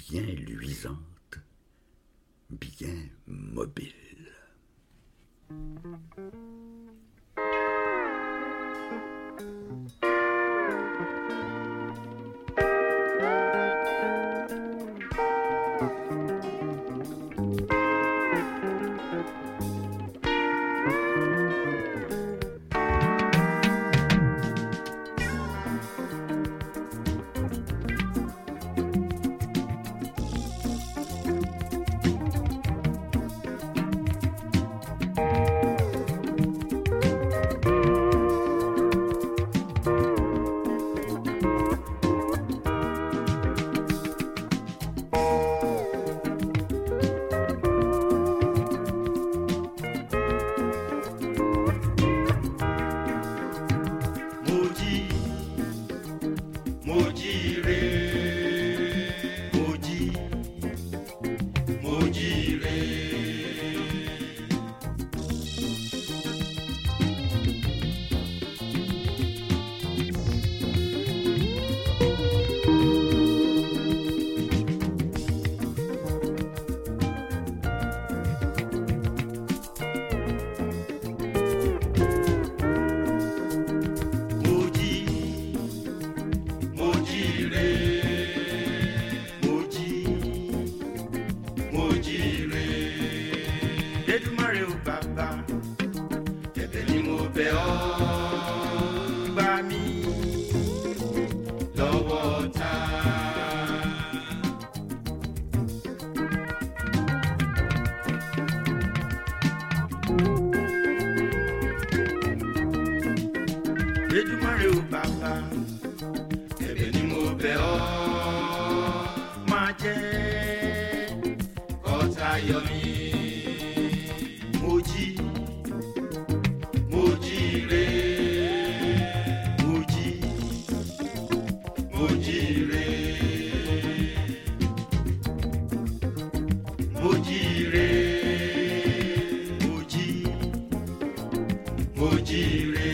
bien luisante, bien mobile. Èdùmàrè o bàbá, ẹ̀bẹ̀ ni mo bẹ̀ ọ́, máa jẹ́ kọ́tà yọ mí. Mo jí re, mo jí re, mo jí re, mo jí re.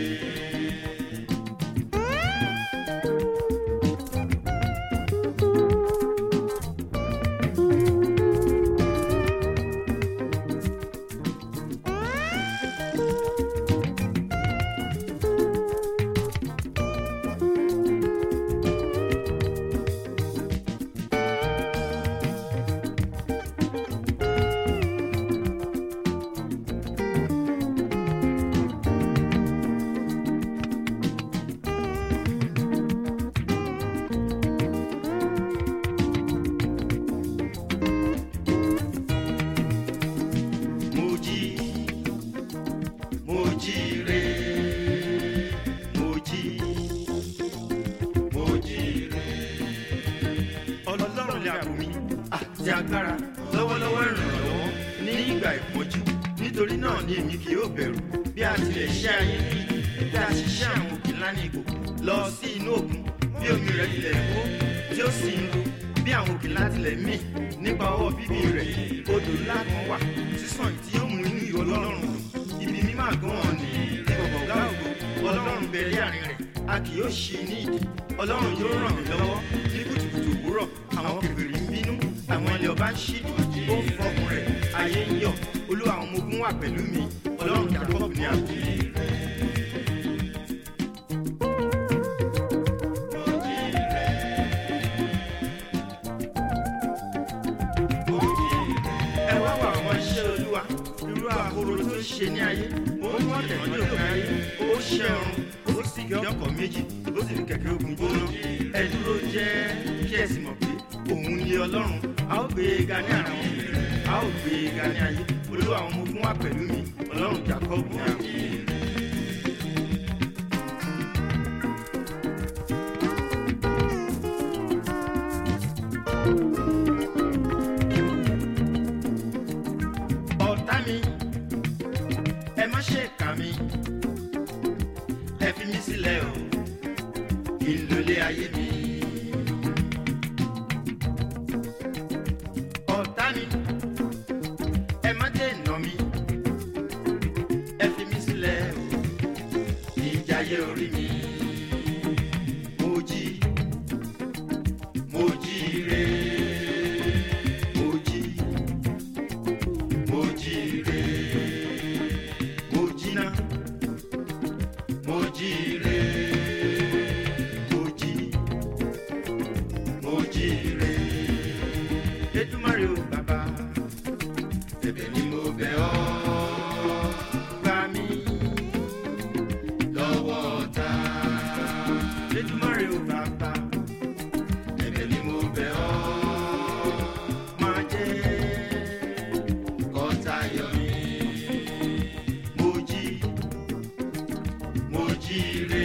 Àti agbára lọ́wọ́lọ́wọ́ ìrànlọ́wọ́ ní ìgbà ìpọ́njú. Nítorí náà ni èmi kì yóò bẹ̀rù bí a tilẹ̀ ṣẹ́ ayé bí a ti ṣẹ́ àwọn òkè ńlá ní ipò lọ sí inú òkun bí omi rẹ̀ tilẹ̀ hó tí ó sì ń ru bí àwọn òkè ńlá tilẹ̀ mì nípa ọwọ́ bíbí rẹ̀. Odò ńlá kan wà sísàn tí yóò mú inú ìwọ Ọlọ́run dùn. Ibi mímọ́ àgọ́ wọn ni ìbọ̀bọ̀gá ògo Ọlọ́run bẹ ní àárín rẹ̀. A kì yóò ṣí ní ìdí. Ọlọ́run yóò ràn mí lọ́wọ́ ní kùtùkùtù òwúrọ̀. Àwọn kèfèrí ń bínú, àwọn ilẹ̀ ọba ń ṣídùú, ó ń fọkùn rẹ̀, ayé ń yọ̀. Olúwa àwọn ọmọ ogun wà pẹ̀lú mi, Ọlọ́run Jákọ́bù ní ààbò. Ẹ wá wá àwọn iṣẹ́ Olúwa, irú àkóró tó ń ṣe ní ayé. Ó ń wọ́n tẹ̀wọ́n ní òkè ayé, ó ṣẹ́ ọrùn, ó sì gbé ọkọ̀ méjì, ó sì fi kẹ̀kẹ́ ogun jóná. Ẹ dúró jẹ́ kí ẹ sì mọ̀ pé òun ni Ọlọ́run. A ó gbé e ga ní àrà wọn, a ó gbé e ga ní ayé. Olúwa àwọn ọmọ ogun wà pẹ̀lú mi, Ọlọ́run Jákọ́bù ní ààbò. Ọ̀tá mi, ẹ má ṣe kà mí, ẹ fi mí sílẹ̀ o, kí n lólé ayé mi. Ọ̀tá mi, ẹ má dènà mi, ẹ fi mí sílẹ̀ o. Èdùmàrè o bàbá ẹ̀bẹ̀ ni mo bẹ̀ ọ́ gbà mí lọ́wọ́ ọ̀tá. Èdùmàrè o bàbá ẹ̀bẹ̀ ni mo bẹ̀ ọ́ má jẹ́ kọ́tá yọ mí. Mo jíire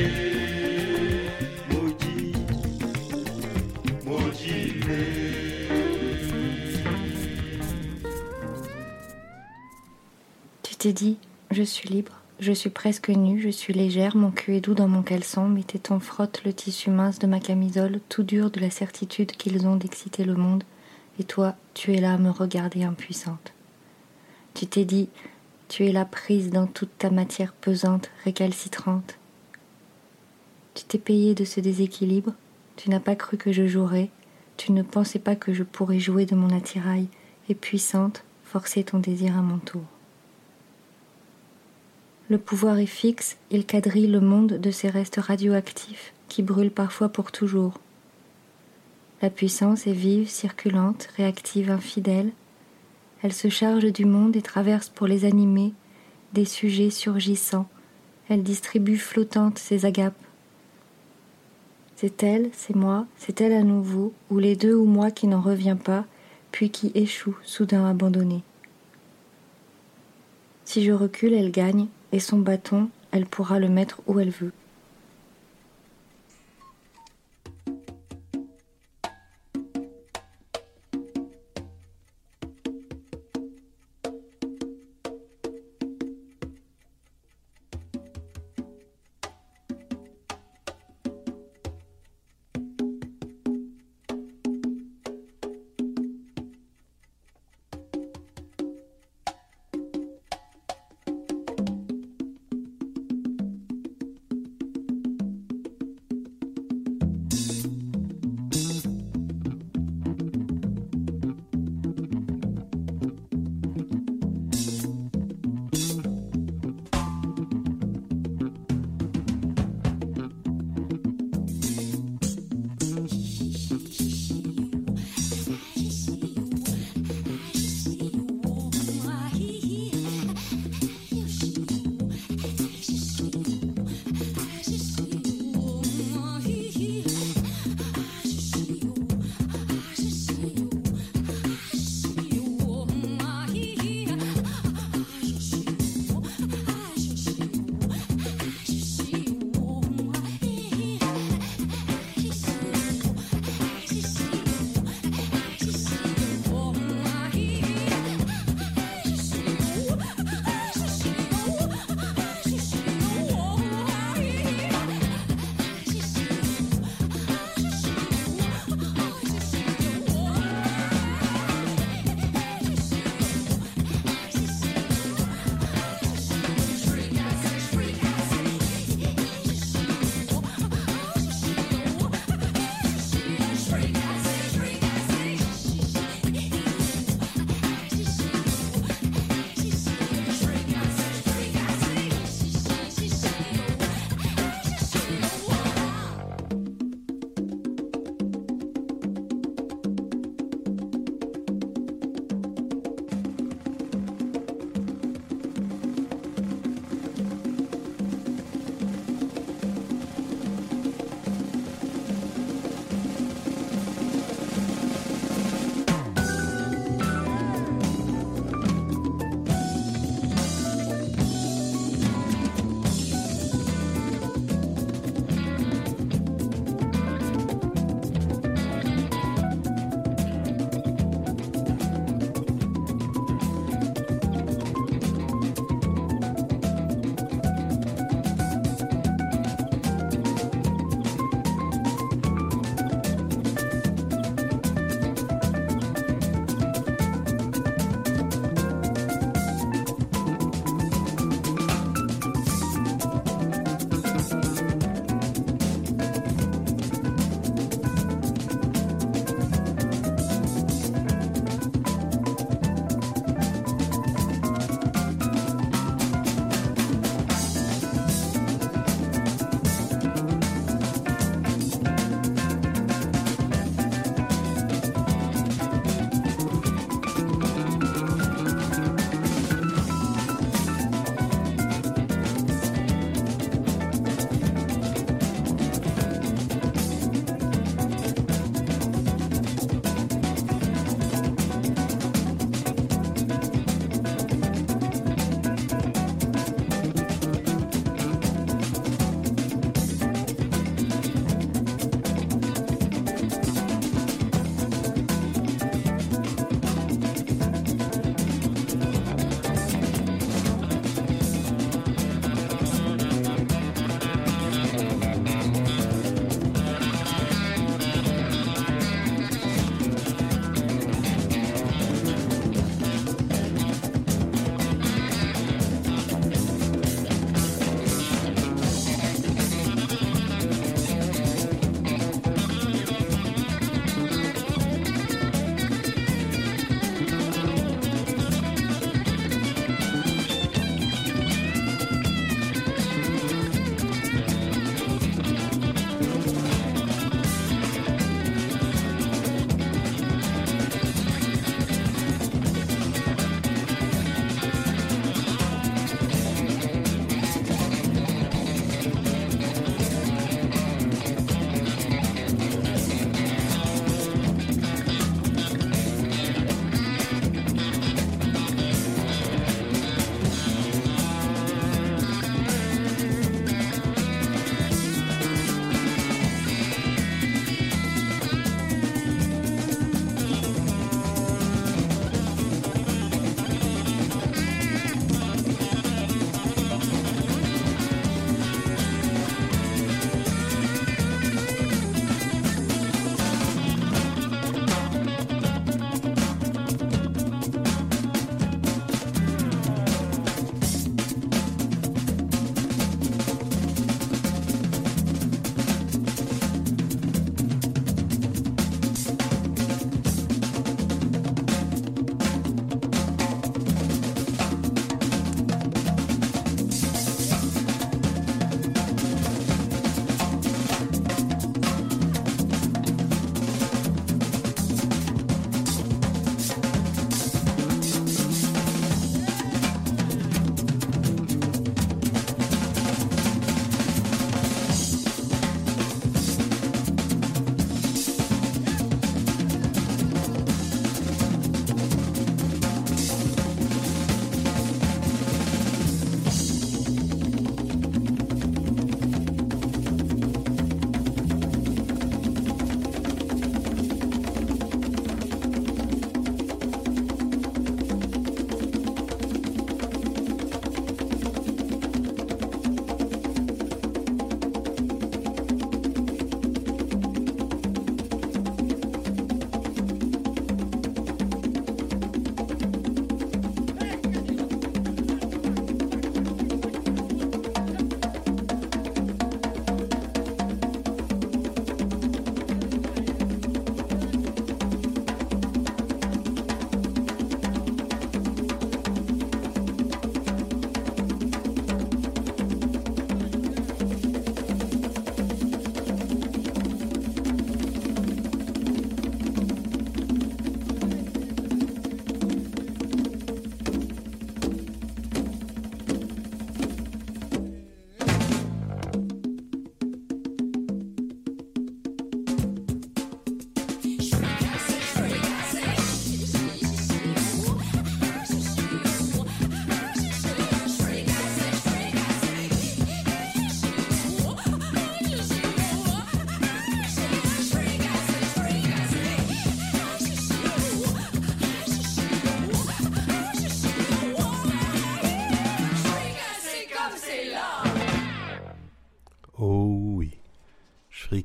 mo jíire. Tu t'es dit, je suis libre, je suis presque nue, je suis légère, mon cul est doux dans mon caleçon, mes tétons frottent le tissu mince de ma camisole, tout dur de la certitude qu'ils ont d'exciter le monde, et toi, tu es là à me regarder impuissante. Tu t'es dit, tu es là prise dans toute ta matière pesante, récalcitrante. Tu t'es payé de ce déséquilibre, tu n'as pas cru que je jouerais, tu ne pensais pas que je pourrais jouer de mon attirail, et puissante, forcer ton désir à mon tour. Le pouvoir est fixe, il quadrille le monde de ces restes radioactifs qui brûlent parfois pour toujours. La puissance est vive, circulante, réactive, infidèle. Elle se charge du monde et traverse pour les animer des sujets surgissants. Elle distribue flottante ses agapes. C'est elle, c'est moi, c'est elle à nouveau, ou les deux ou moi qui n'en revient pas, puis qui échoue, soudain abandonné. Si je recule, elle gagne, et son bâton, elle pourra le mettre où elle veut.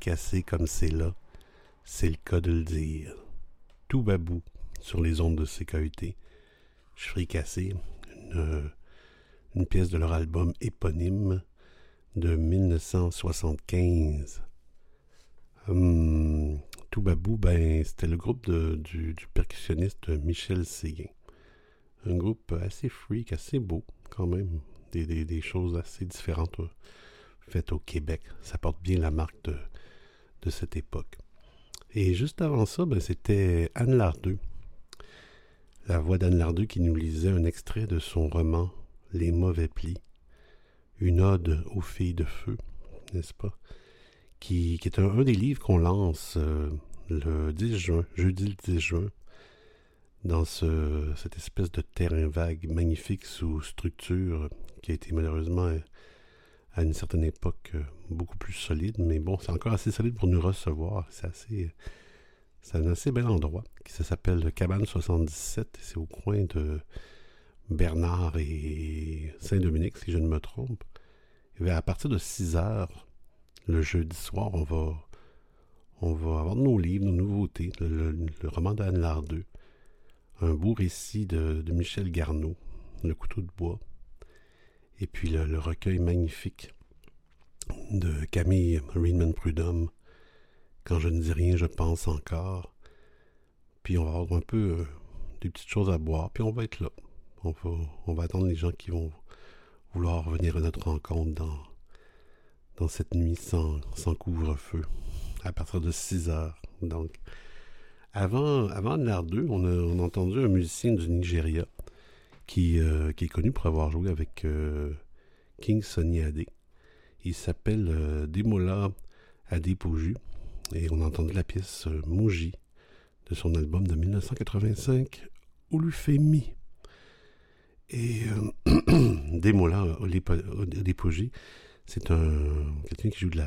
fricassé comme c'est là, c'est le cas de le dire. Tout babou sur les ondes de CKUT. Je fricassé, une pièce de leur album éponyme de 1975. Tout babou, c'était le groupe du percussionniste Michel Séguin. Un groupe assez freak, assez beau quand même. Des choses assez différentes faites au Québec. Ça porte bien la marque de cette époque. Et juste avant ça, c'était Anne Lardeux. La voix d'Anne Lardeux qui nous lisait un extrait de son roman « Les mauvais plis », une ode aux filles de feu, n'est-ce pas? Qui est un des livres qu'on lance le 10 juin, jeudi le 10 juin, dans cette espèce de terrain vague magnifique sous structure qui a été malheureusement à une certaine époque beaucoup plus solide, mais bon, c'est encore assez solide pour nous recevoir. C'est un assez bel endroit qui s'appelle Cabane 77, c'est au coin de Bernard et Saint-Dominique, si je ne me trompe. Et à partir de 6 heures, le jeudi soir, on va avoir nos livres, nos nouveautés, le roman d'Anne Lardeux, un beau récit de Michel Garneau, Le couteau de bois, et puis le recueil magnifique de Camille Riedman Prudhomme, Quand je ne dis rien, je pense encore. Puis on va avoir un peu des petites choses à boire, puis on va être là. On va attendre les gens qui vont vouloir venir à notre rencontre dans cette nuit sans couvre-feu, à partir de 6 heures. Donc, avant Anne Lardeux, on a entendu un musicien du Nigeria qui est connu pour avoir joué avec King Sunny Adé. Il s'appelle Demola Adepoju, et on a entendu la pièce Moji de son album de 1985, Olufemi. Et Demola Adepoju, c'est quelqu'un qui joue de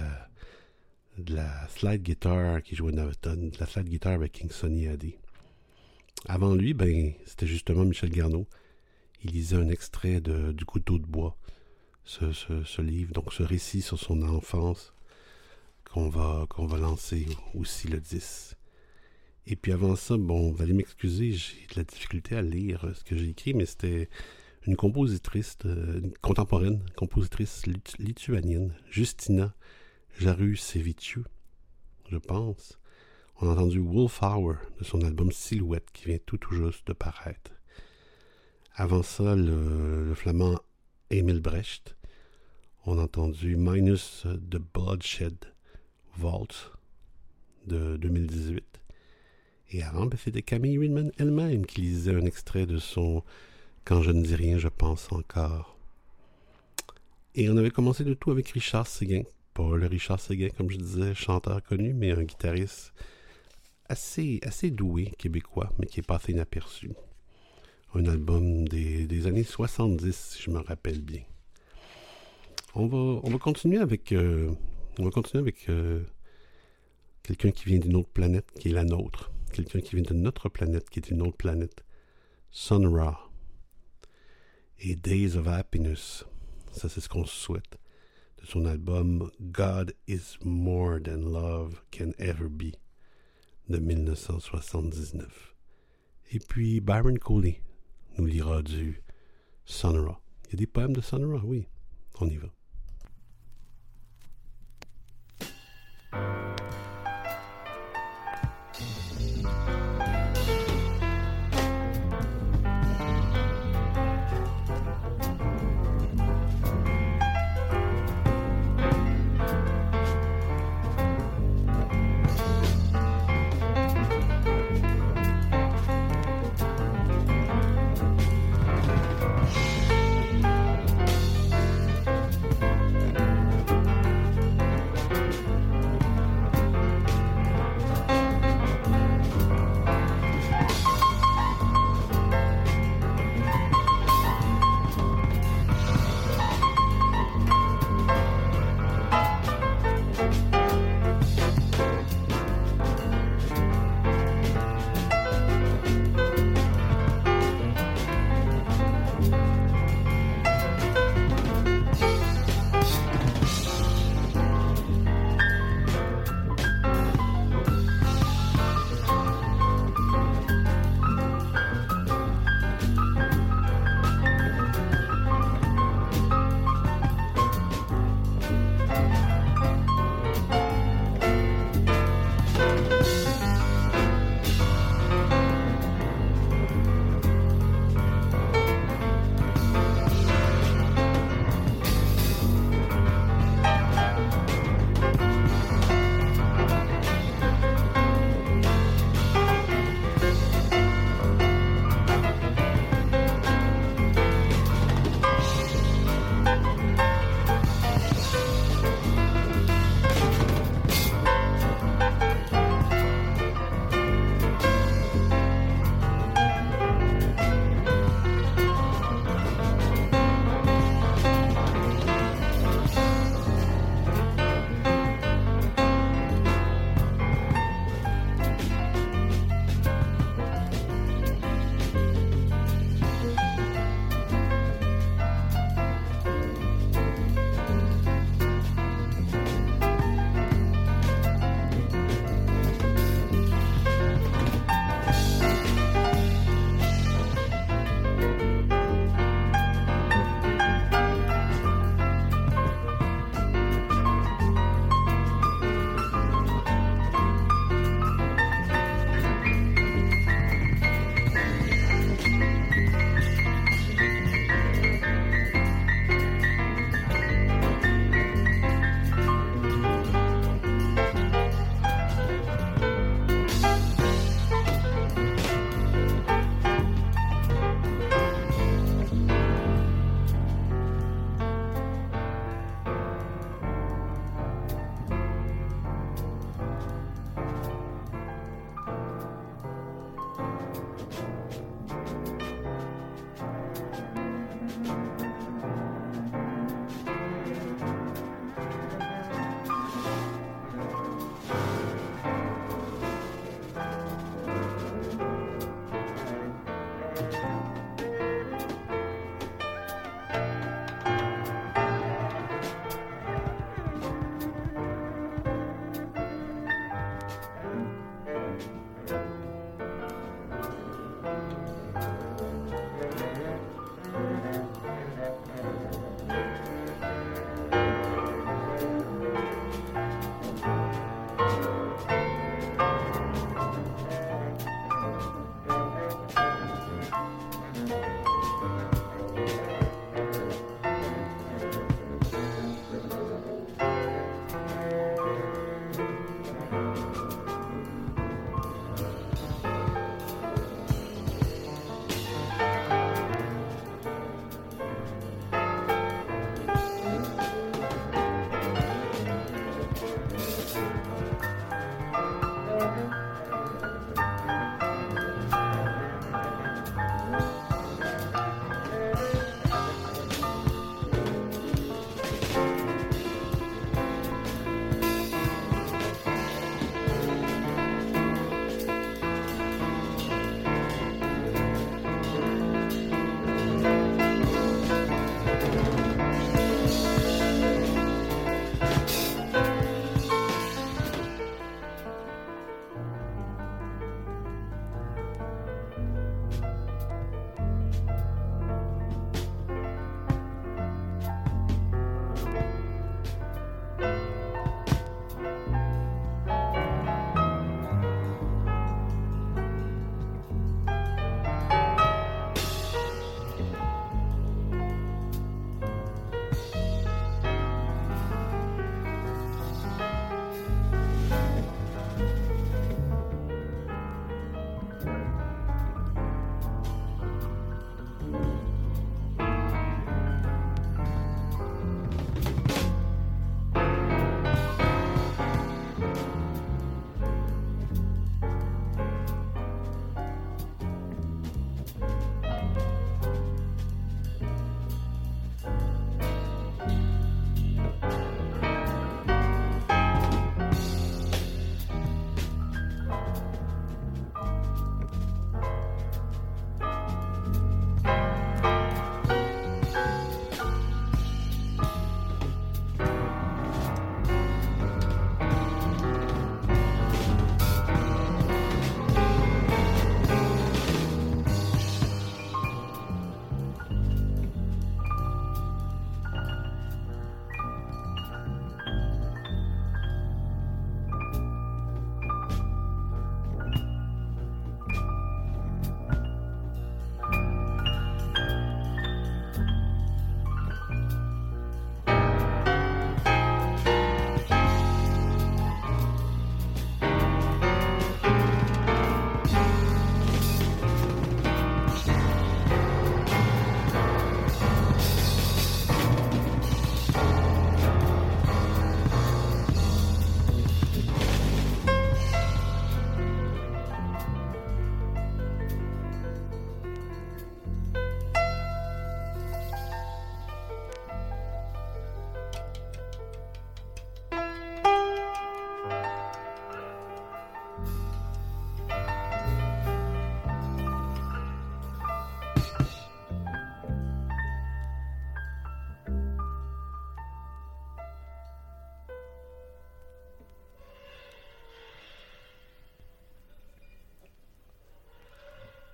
la slide guitar, qui jouait de la slide guitar avec King Sunny Adé. Avant lui, c'était justement Michel Garneau. Il lisait un extrait du Couteau de bois, ce livre, donc ce récit sur son enfance qu'on va lancer aussi le 10. Et puis avant ça, vous allez m'excuser, j'ai de la difficulté à lire ce que j'ai écrit, mais c'était une compositrice contemporaine, compositrice lituanienne, Justina Jaruseviciu, je pense. On a entendu Wolf Hour de son album Silhouette qui vient tout juste de paraître. Avant ça, le flamand Emil Brecht. On a entendu Minus the Bloodshed Vault de 2018. Et avant, c'était Camille Riedman elle-même qui lisait un extrait de son Quand je ne dis rien, je pense encore. Et on avait commencé le tout avec Richard Séguin. Pas le Richard Séguin, comme je disais, chanteur connu, mais un guitariste assez doué, québécois, mais qui est passé inaperçu. Un album des années 70, si je me rappelle bien. On va continuer avec quelqu'un qui vient d'une autre planète, qui est la nôtre. Quelqu'un qui vient de notre planète, qui est une autre planète. Sun Ra. Et Days of Happiness. Ça, c'est ce qu'on se souhaite. De son album God is More Than Love Can Ever Be de 1979. Et puis Byron Coley nous lira du Sun Ra. Il y a des poèmes de Sun Ra, oui. On y va.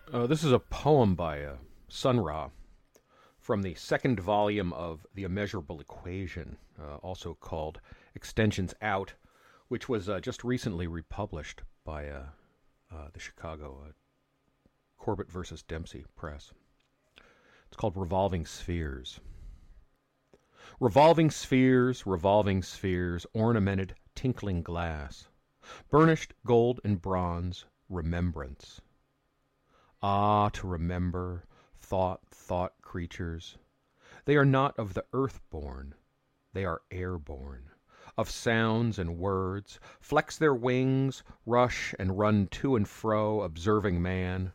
This is a poem by Sun Ra from the second volume of The Immeasurable Equation, also called Extensions Out, which was just recently republished by the Chicago Corbett versus Dempsey Press. It's called Revolving Spheres. Revolving spheres, ornamented tinkling glass, burnished gold and bronze, remembrance. Ah, to remember, thought creatures. They are not of the earth born, they are airborne, of sounds and words, flex their wings, rush and run to and fro, observing man.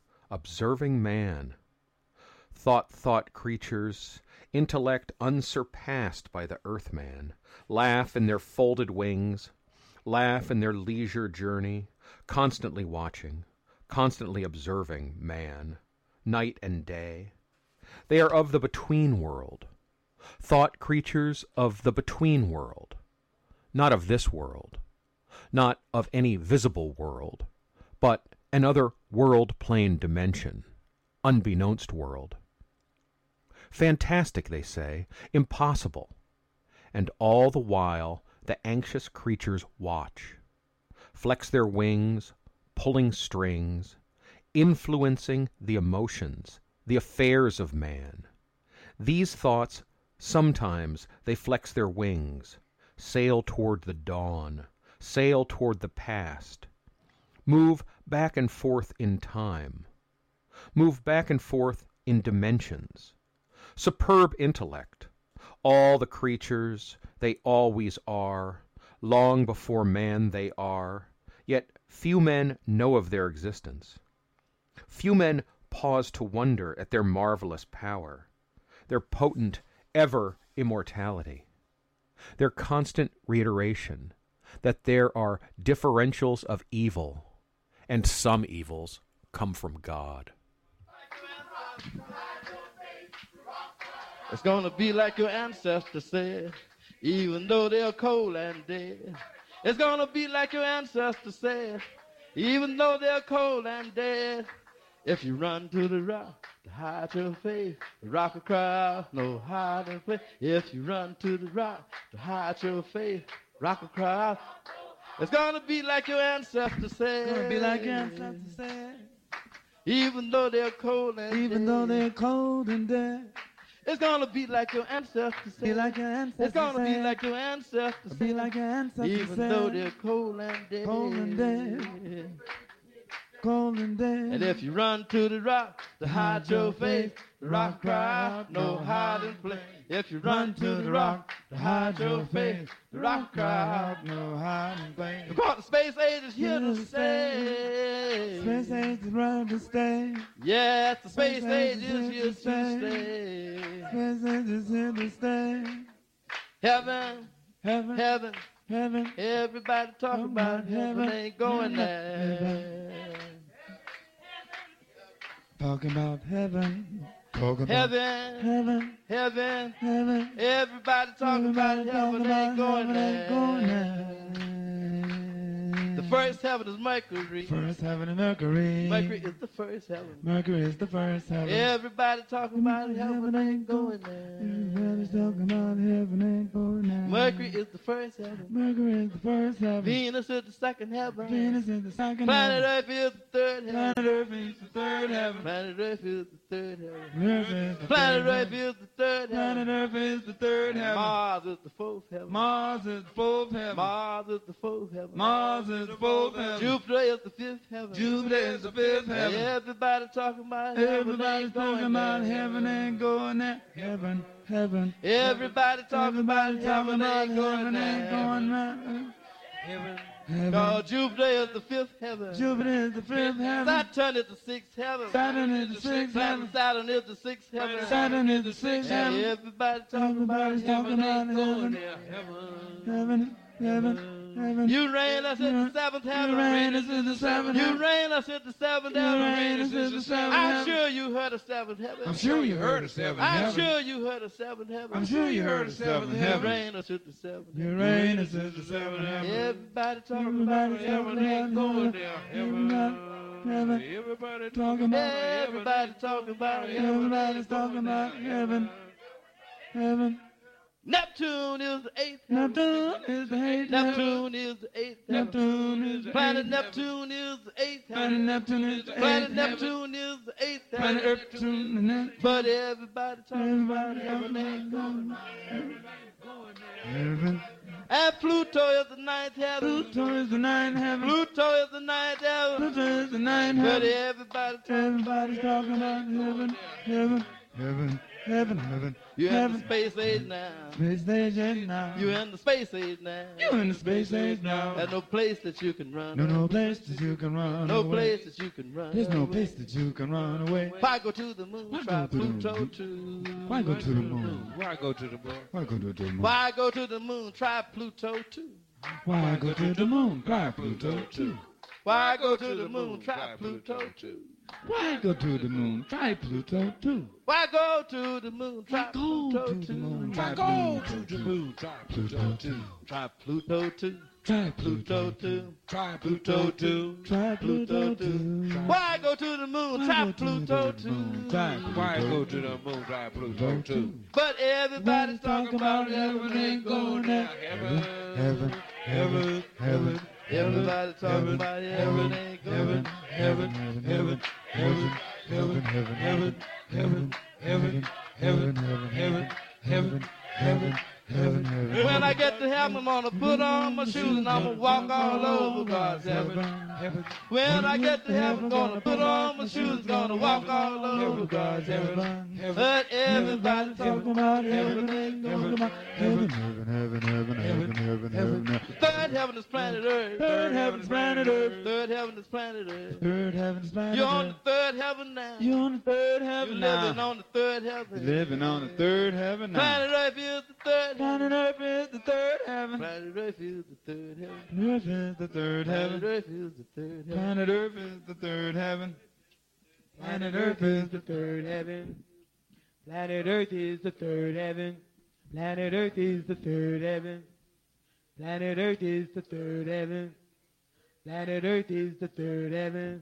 Thought creatures, intellect unsurpassed by the earthman, laugh in their folded wings, laugh in their leisure journey, constantly watching, constantly observing man, night and day. They are of the between world, thought creatures of the between world, not of this world, not of any visible world, but another world-plane dimension, unbeknownst world. Fantastic, they say, impossible, and all the while the anxious creatures watch, flex their wings, pulling strings, influencing the emotions, the affairs of man. These thoughts, sometimes they flex their wings, sail toward the dawn, sail toward the past, move back and forth in time, move back and forth in dimensions. Superb intellect, all the creatures, they always are, long before man they are, yet few men know of their existence. Few men pause to wonder at their marvelous power, their potent, ever immortality, their constant reiteration that there are differentials of evil, and some evils come from God. It's gonna be like your ancestors said, even though they're cold and dead. It's gonna be like your ancestors said, even though they're cold and dead. If you run to the rock to hide your faith, the rock will cry out, no hiding place. If you run to the rock to hide your faith, rock will cry out. It's gonna be like your ancestors said. It's gonna be like your ancestors said. Even though they're cold and even dead. though they're cold and dead. It's gonna be like your ancestors said. Be like your ancestors It's gonna be said. like your ancestors Be said. like your ancestors Even said. though they're cold and dead. Cold and dead. Cold and dead. And if you run to the rock to hide your face, the rock cry out, no hiding place. If you run to the rock to hide your face, the rock cry out, no hiding place. because the space age is here to stay. Space age is around to stay. Yes, the space age is here to stay. Space age is here to stay. Heaven, Heaven, heaven, heaven. everybody talk about heaven ain't going there. Talking about heaven. Talking about Heaven, heaven, heaven, heaven. everybody talking about heaven ain't going there. The first heaven is Mercury. First heaven and Mercury. Mercury is the first heaven. Mercury is the first heaven. Everybody talking about heaven ain't going there. Everybody's talking about heaven ain't going there. Mercury is the first heaven. Mercury is the first heaven. Venus is the second heaven. Venus is the second Planet heaven. Earth is the third heaven. Planet Earth is the third heaven. Planet Earth is the third heaven. Earth is the Planet third Earth heaven. is the third Planet heaven. Earth is the third heaven. Mars is the fourth heaven. Mars is the fourth heaven. Mars is the fourth heaven. Mars is the fourth heaven. Jupiter is the fifth heaven. Jupiter is the fifth heaven. Everybody talking about heaven Everybody's ain't talking going about there. heaven ain't going there. Heaven, heaven. Everybody talking about Everybody talking heaven about ain't going heaven ain't there. going there. Heaven. Heaven. No, Jupiter is the fifth heaven. Jupiter is the fifth heaven. Saturn is the sixth heaven. Saturn is the sixth heaven. Saturn is the sixth heaven. Saturn is the sixth And heaven. everybody talking about Everybody's talking heaven about ain't going heaven. there. Heaven, heaven, heaven. Uranus is the seventh heaven. Uranus is the seventh heaven. Uranus is the seventh Uranus heaven. is the seventh I'm heaven. sure you heard of seventh heaven. I'm sure you heard of seventh I'm heaven. sure you heard of seventh heaven. I'm sure you heard of seventh heaven. Uranus is the seventh heaven. Uranus is the seventh heaven. Everybody talking Everybody about heaven talking ain't about going heaven. there. Everybody- heaven. Everybody Talking about everybody talking about heaven. Everybody's talking about heaven. Heaven. Neptune is the eighth. Neptune is the eighth. Neptune is the eighth. Neptune is the Planet eighth. Neptune is the eighth. Planet Neptune is the Planet eighth. Neptune is the eighth. Planet Neptune is the eighth. But everybody talking about Everybody heaven talking ain't about going. heaven. And Pluto is the ninth heaven. Pluto is the ninth heaven. Pluto is the ninth heaven. Pluto is the ninth But heaven. everybody talking. Everybody's talking about heaven. Heaven. Heaven. Heaven. Heaven. You in the Heaven. space age now. Space age now. You in the space age now. You in the space age now. There's no place that you can run. No place that you can run No away. place that you can run. There's no place that you can run away. Why go to the moon? Why Try go to the Pluto moon? too. Why go to the moon? Why go to the moon? Why go to the moon? Why go to the moon? Try Pluto too. Why go to the moon? Try Pluto too. Why go to the moon? Try Pluto too. Why go to the moon? Try Pluto too. Why go to the moon? Try Go Pluto to the too. moon. Why Try go Pluto to the too. moon? Try Pluto too. Try Pluto too. Try Pluto Pluto too. Try Pluto too. Try Pluto too. Why go to the moon? Try Why go to Pluto the moon? too. Try Why Pluto go to the moon? Try Pluto too. But everybody's talking about heaven ain't going there. Heaven, Heaven. Heaven. Heaven. everybody talking about heaven ain't going. Heaven. Heaven. Heaven. Heaven. Heaven. Heaven. Heaven. Heaven. Heaven. Heaven. Heaven. Heaven. Heaven. Heaven. Heaven. When I get to heaven, I'm gonna put on my shoes and I'm gonna walk all over God's heaven. When I get to heaven, gonna put on my shoes, gonna walk all over God's heaven. But everybody talking about heaven ain't going. Heaven. Heaven. Heaven. Heaven. Heaven. Heaven. Heaven. Third heaven is planet Earth. Third heaven is planet Earth. Third heaven is planet Earth. Third heaven is planet You're on Earth. the third heaven now. You're on the third You're heaven living now. on the third heaven. Living on the third heaven now. Planet Earth is the third heaven. Planet Earth is the third heaven. Planet Earth is the third heaven. Earth is the third Planet heaven. Earth is the third heaven. Planet Earth is the third heaven. Planet Earth is the third heaven. Planet Earth is the third heaven. Planet Earth is the third heaven. Planet Earth is the third heaven. Planet Earth is the third heaven.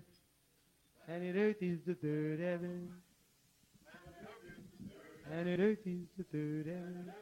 Planet Earth is the third heaven. Planet Earth is the third heaven.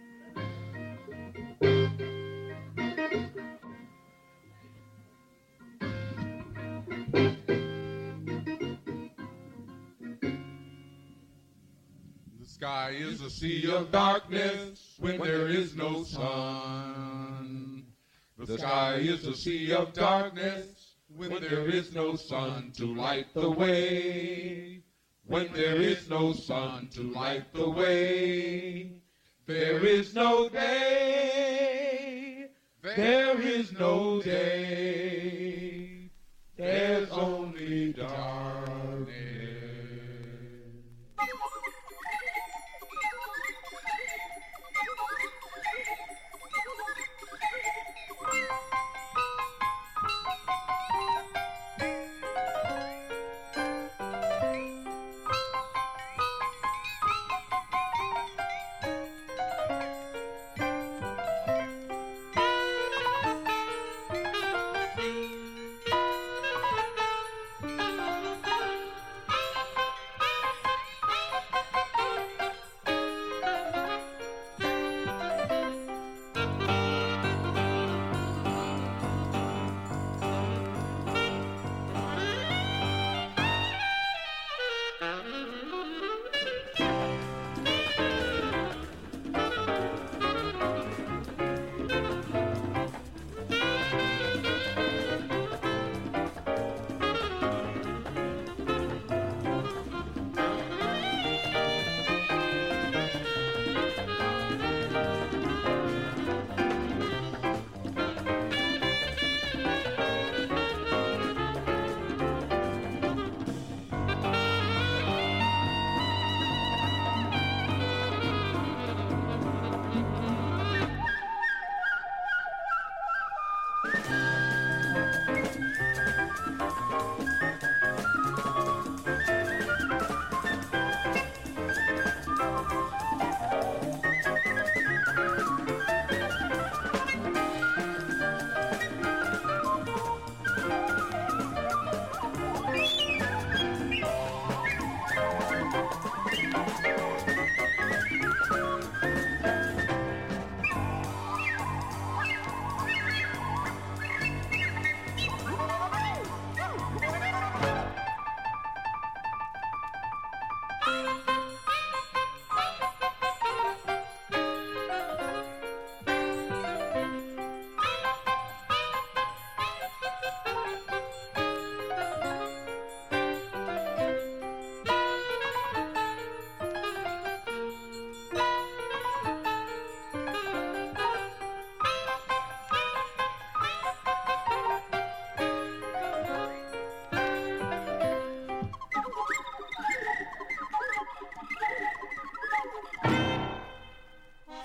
The sky is a sea of darkness when there is no sun. The sky is a sea of darkness when there is no sun to light the way. When there is no sun to light the way, there is no day. There is no day. There's only darkness.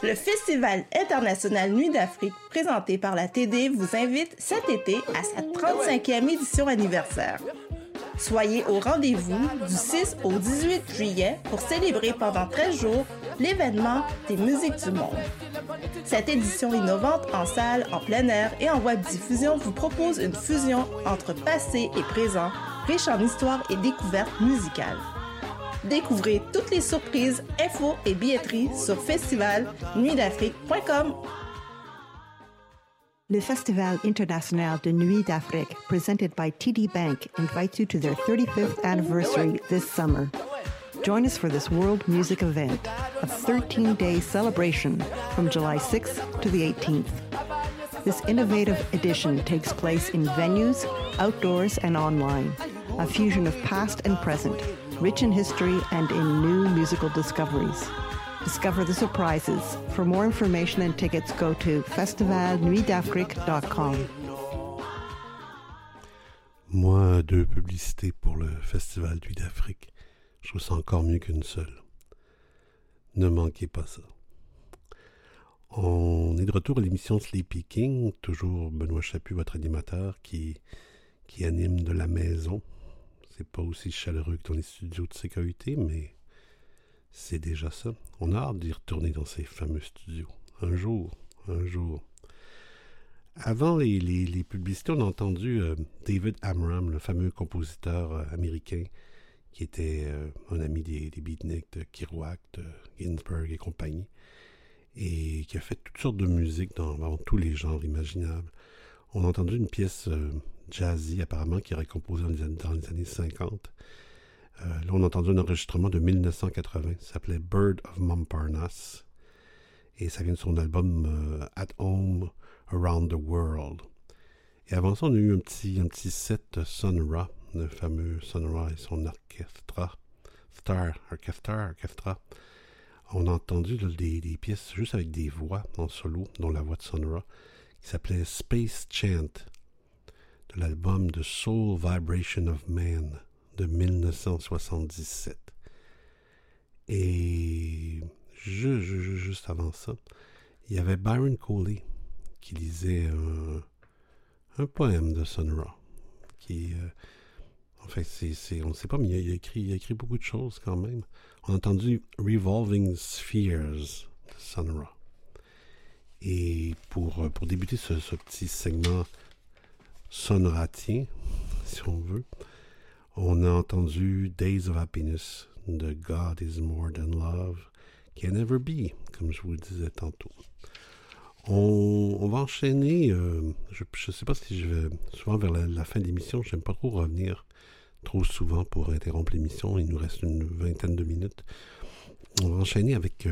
Le Festival international Nuit d'Afrique, présenté par la TD, vous invite cet été à sa 35e édition anniversaire. Soyez au rendez-vous du 6 au 18 juillet pour célébrer pendant 13 jours l'événement des musiques du monde. Cette édition innovante en salle, en plein air et en web diffusion vous propose une fusion entre passé et présent, riche en histoire et découvertes musicales. Découvrez toutes les surprises, infos et billetteries sur festivalnuitdafrique.com. Le Festival International de Nuit d'Afrique, presented by TD Bank, invites you to their 35th anniversary this summer. Join us for this world music event, a 13-day celebration from July 6th to the 18th. This innovative edition takes place in venues, outdoors, and online, a fusion of past and present, rich in history and in new musical discoveries. Discover the surprises. For more information and tickets, go to festivalnuitdafrique.com. Moi, 2 publicités pour le Festival Nuit d'Afrique. Je trouve ça encore mieux qu'une seule. Ne manquez pas ça. On est de retour à l'émission Sleepy King, toujours Benoît Chaput, votre animateur, qui anime de la maison. C'est pas aussi chaleureux que dans les studios de CKUT, mais c'est déjà ça. On a hâte d'y retourner dans ces fameux studios. Un jour. Avant les publicités, on a entendu David Amram, le fameux compositeur américain, qui était un ami des beatniks, de Kerouac, de Ginsberg et compagnie, et qui a fait toutes sortes de musiques dans tous les genres imaginables. On a entendu une pièce jazzy, apparemment, qui aurait composé dans les années 50. Là, on a entendu un enregistrement de 1980, ça s'appelait Bird of Montparnasse, et ça vient de son album At Home Around the World. Et avant ça, on a eu un petit set Sun Ra, le fameux Sun Ra et son orchestra. On a entendu là, des pièces juste avec des voix en solo, dont la voix de Sun Ra, qui s'appelait Space Chant, de l'album The Soul Vibration of Man de 1977. Et juste avant ça, il y avait Byron Coley qui lisait un poème de Sun Ra, qui enfin on ne sait pas, mais il a écrit beaucoup de choses quand même. On a entendu Revolving Spheres de Sun Ra. Et pour débuter ce petit segment sonratien, si on veut, on a entendu Days of Happiness de God is More Than Love Can Ever Be, comme je vous le disais tantôt. On va enchaîner, je ne sais pas si je vais, souvent vers la fin de l'émission, je n'aime pas trop revenir trop souvent pour interrompre l'émission, il nous reste une vingtaine de minutes. On va enchaîner avec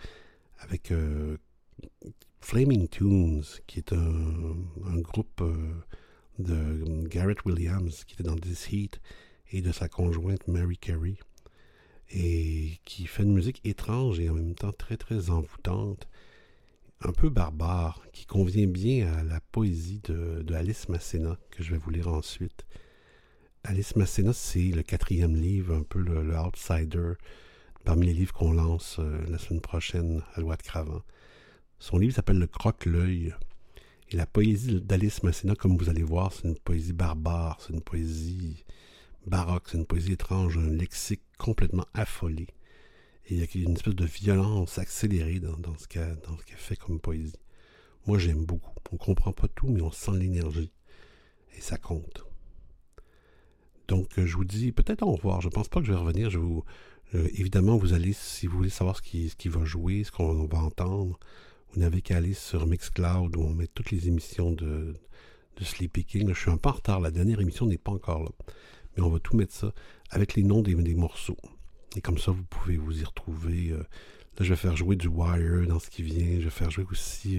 Flaming Tunes, qui est un groupe de Garrett Williams, qui était dans This Heat, et de sa conjointe Mary Carey, et qui fait une musique étrange et en même temps très très envoûtante, un peu barbare, qui convient bien à la poésie de Alice Masséna, que je vais vous lire ensuite. Alice Masséna, c'est le 4e livre, un peu le outsider, parmi les livres qu'on lance la semaine prochaine à Loi de Cravant. Son livre s'appelle Le Croque-l'œil. Et la poésie d'Alice Masséna, comme vous allez voir, c'est une poésie barbare, c'est une poésie baroque, c'est une poésie étrange, un lexique complètement affolé. Et il y a une espèce de violence accélérée dans ce qu'elle fait comme poésie. Moi, j'aime beaucoup. On ne comprend pas tout, mais on sent l'énergie. Et ça compte. Donc, je vous dis peut-être au revoir. Je ne pense pas que je vais revenir. Évidemment, vous allez, si vous voulez savoir ce qui va jouer, ce qu'on va entendre, vous n'avez qu'à aller sur Mixcloud, où on met toutes les émissions de Sleepy King. Là, je suis un peu en retard. La dernière émission n'est pas encore là. Mais on va tout mettre ça avec les noms des morceaux. Et comme ça, vous pouvez vous y retrouver. Là, je vais faire jouer du Wire dans ce qui vient. Je vais faire jouer aussi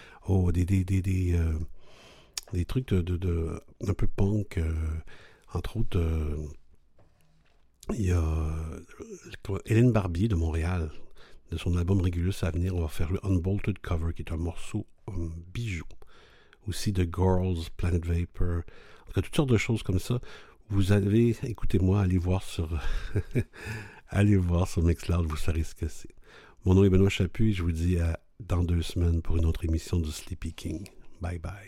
des trucs de un peu punk. Entre autres, il y a Hélène Barbier de Montréal, de son album Régulus à venir. On va faire jouer Unbolted Cover, qui est un morceau bijou. Aussi de Girls, Planet Vapor. En tout cas, toutes sortes de choses comme ça. Vous avez, écoutez-moi, allez voir sur Mixcloud, vous saurez ce que c'est. Mon nom est Benoît Chaput et je vous dis à dans 2 semaines pour une autre émission du Sleepy King. Bye bye.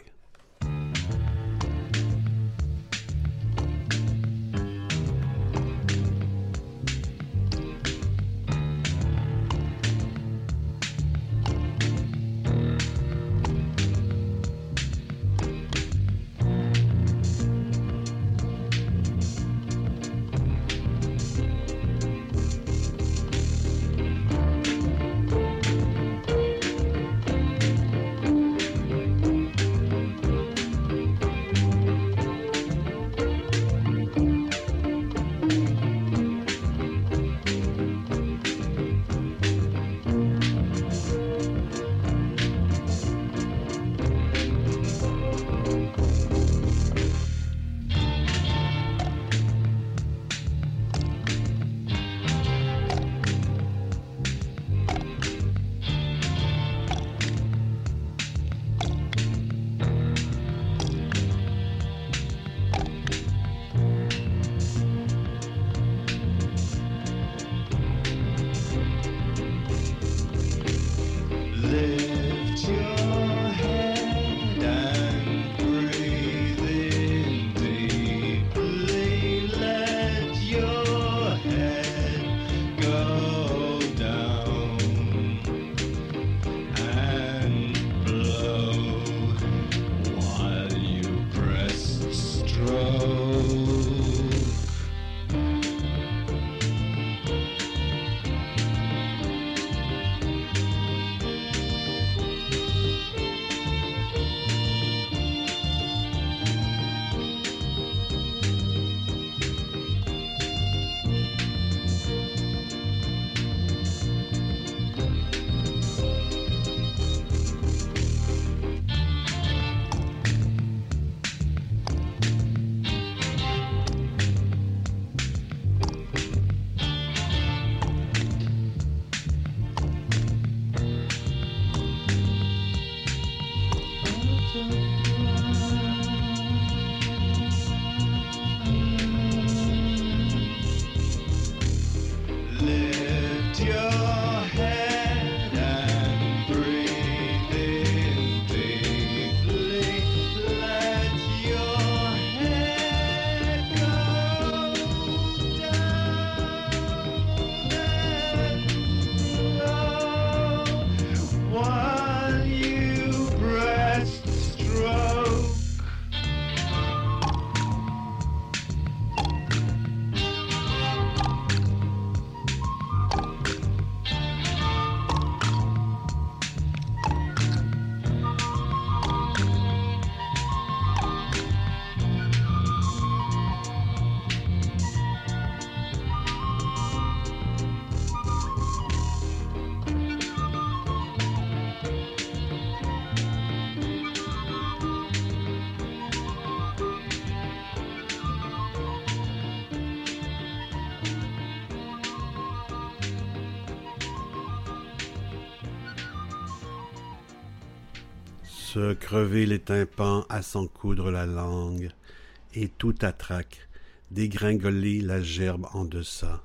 Se crever les tympans à s'en coudre la langue, et tout à trac, dégringoler la gerbe en deçà.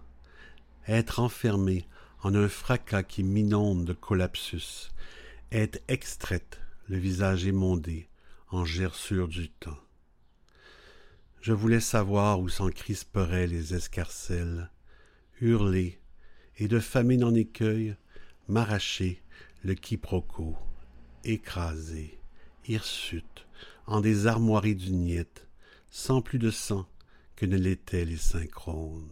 Être enfermé en un fracas qui m'inonde de collapsus, être extraite, le visage émondé, en gerçure du temps. Je voulais savoir où s'encrisperaient les escarcelles, hurler, et de famine en écueil, m'arracher le quiproquo, écraser, hirsute, en des armoiries du niet, sans plus de sang que ne l'étaient les synchrones.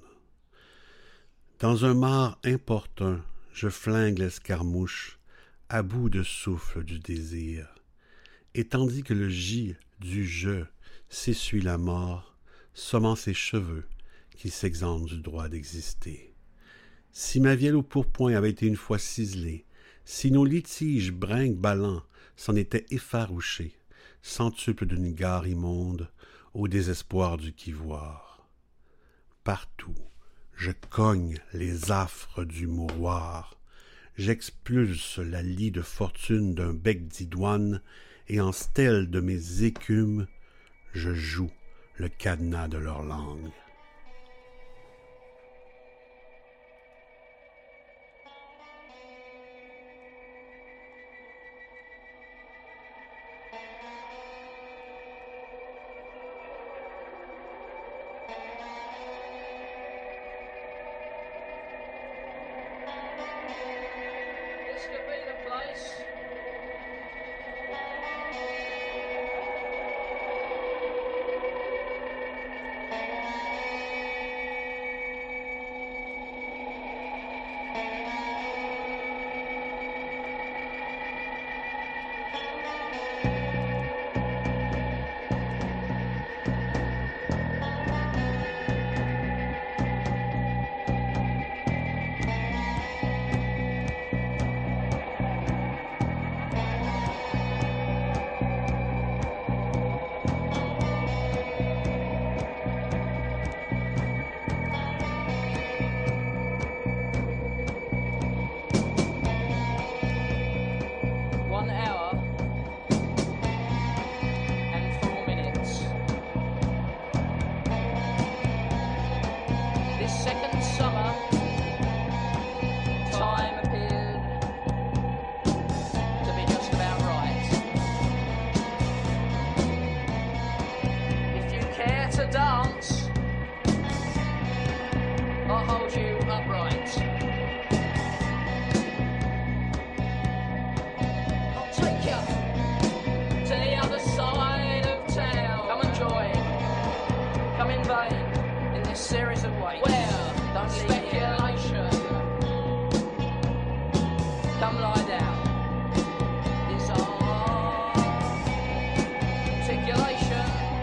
Dans un mar importun, je flingue l'escarmouche, à bout de souffle du désir, et tandis que le J du je s'essuie la mort, sommant ses cheveux qui s'exemptent du droit d'exister. Si ma vielle au pourpoint avait été une fois ciselée, si nos litiges brinque-ballants s'en étaient effarouchés, centuple d'une gare immonde, au désespoir du quivoire. Partout, je cogne les affres du mouroir, j'expulse la lie de fortune d'un bec d'idoine, et en stèle de mes écumes, je joue le cadenas de leur langue. I'll hold you upright. I'll take you to the other side of town. Come and join, come in vain in this series of ways. Where don't speculation. Come lie down. It's articulation.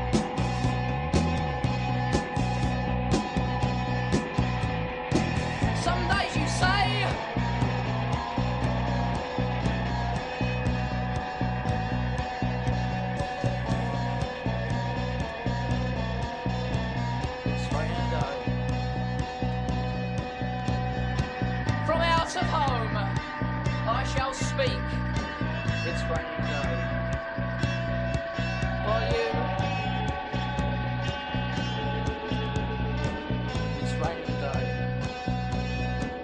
Some days you say it's raining day. From out of home I shall speak. It's raining day. For you, it's raining day.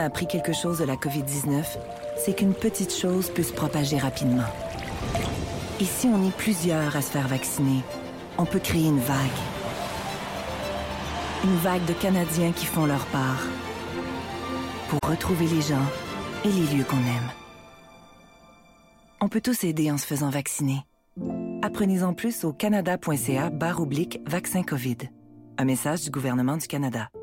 a appris quelque chose de la COVID-19, c'est qu'une petite chose peut se propager rapidement. Et si on est plusieurs à se faire vacciner, on peut créer une vague. Une vague de Canadiens qui font leur part pour retrouver les gens et les lieux qu'on aime. On peut tous aider en se faisant vacciner. Apprenez-en plus au canada.ca/vaccin COVID. Un message du gouvernement du Canada.